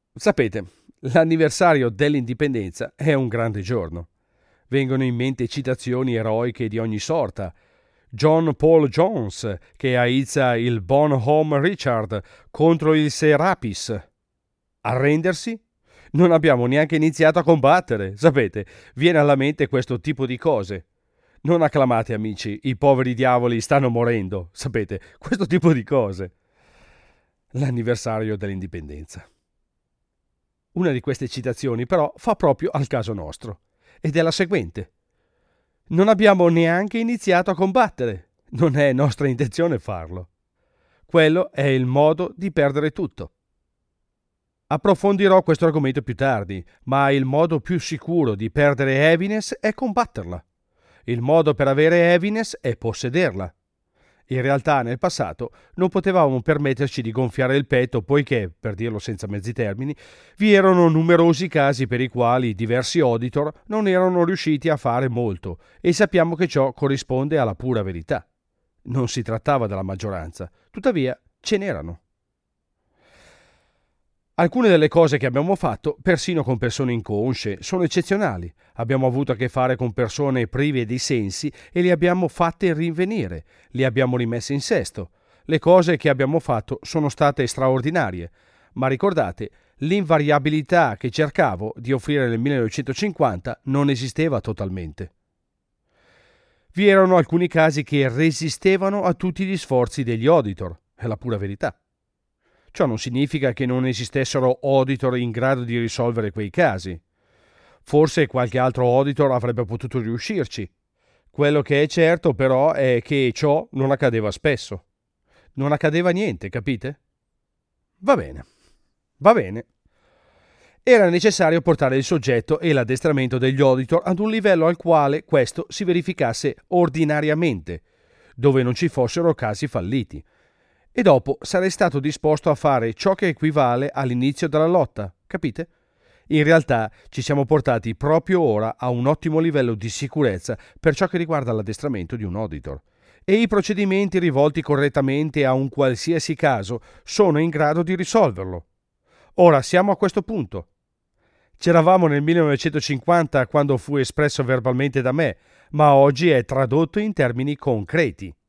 Sapete, l'anniversario dell'indipendenza è un grande giorno. Vengono in mente citazioni eroiche di ogni sorta. John Paul Jones che aizza il Bon Homme Richard contro il Serapis. Arrendersi? Non abbiamo neanche iniziato a combattere, sapete, viene alla mente questo tipo di cose. Non acclamate, amici, i poveri diavoli stanno morendo, sapete, questo tipo di cose. L'anniversario dell'indipendenza. Una di queste citazioni però fa proprio al caso nostro, ed è la seguente. Non abbiamo neanche iniziato a combattere, non è nostra intenzione farlo. Quello è il modo di perdere tutto. Approfondirò questo argomento più tardi, ma il modo più sicuro di perdere Happiness è combatterla. Il modo per avere Happiness è possederla. In realtà nel passato non potevamo permetterci di gonfiare il petto poiché, per dirlo senza mezzi termini, vi erano numerosi casi per i quali diversi auditor non erano riusciti a fare molto e sappiamo che ciò corrisponde alla pura verità. Non si trattava della maggioranza, tuttavia ce n'erano. Alcune delle cose che abbiamo fatto, persino con persone inconsce, sono eccezionali. Abbiamo avuto a che fare con persone prive di sensi e le abbiamo fatte rinvenire, le abbiamo rimesse in sesto. Le cose che abbiamo fatto sono state straordinarie, ma ricordate, l'invariabilità che cercavo di offrire nel 1950 non esisteva totalmente. Vi erano alcuni casi che resistevano a tutti gli sforzi degli auditor, è la pura verità. Ciò non significa che non esistessero auditor in grado di risolvere quei casi. Forse qualche altro auditor avrebbe potuto riuscirci. Quello che è certo però è che ciò non accadeva spesso. Non accadeva niente, capite? Va bene, va bene. Era necessario portare il soggetto e l'addestramento degli auditor ad un livello al quale questo si verificasse ordinariamente, dove non ci fossero casi falliti. E dopo sarei stato disposto a fare ciò che equivale all'inizio della lotta, capite? In realtà ci siamo portati proprio ora a un ottimo livello di sicurezza per ciò che riguarda l'addestramento di un auditor. E i procedimenti rivolti correttamente a un qualsiasi caso sono in grado di risolverlo. Ora siamo a questo punto. C'eravamo nel 1950 quando fu espresso verbalmente da me, ma oggi è tradotto in termini concreti.